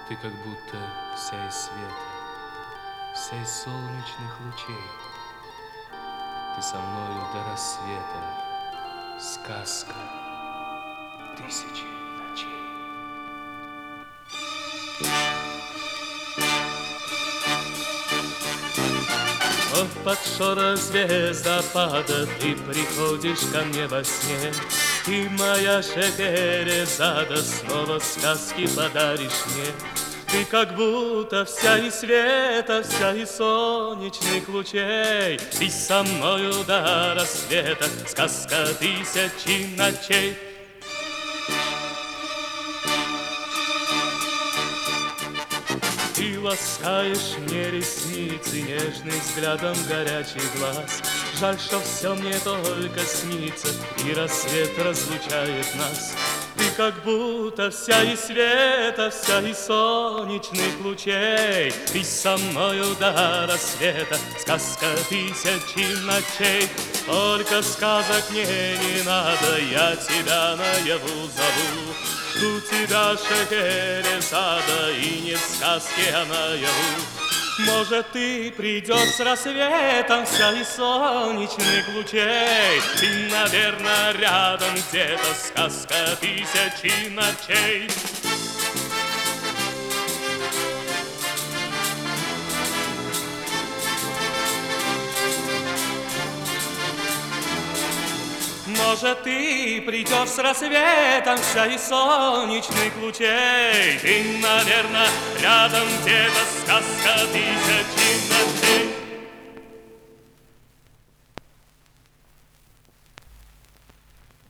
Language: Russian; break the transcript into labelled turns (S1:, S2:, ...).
S1: Ты как будто вся из света, вся из солнечных лучей. Ты со мною до рассвета, сказка тысячи ночей. Вот под шорох звездопада ты приходишь ко мне во сне, и моя Шехерезада снова сказки подаришь мне. Ты как будто вся из света, вся из солнечных лучей. Ты со мною до рассвета, сказка тысячи ночей. Ты ласкаешь мне ресницы нежным взглядом горячих глаз. Жаль, что все мне только снится, и рассвет разлучает нас. Ты как будто вся из света, вся из солнечных лучей. Ты со мною до рассвета, сказка тысячи ночей. Только сказок мне не надо, я тебя наяву зову. Жду тебя, Шехерезада, и не в сказке, а наяву. Может, ты придешь с рассветом, вся из солнечных лучей. Ты, наверное, рядом где-то, сказка тысячи ночей. Может, ты придешь с рассветом, вся из солнечных лучей. Ты, наверное, рядом где-то, сказка тысячи ночей.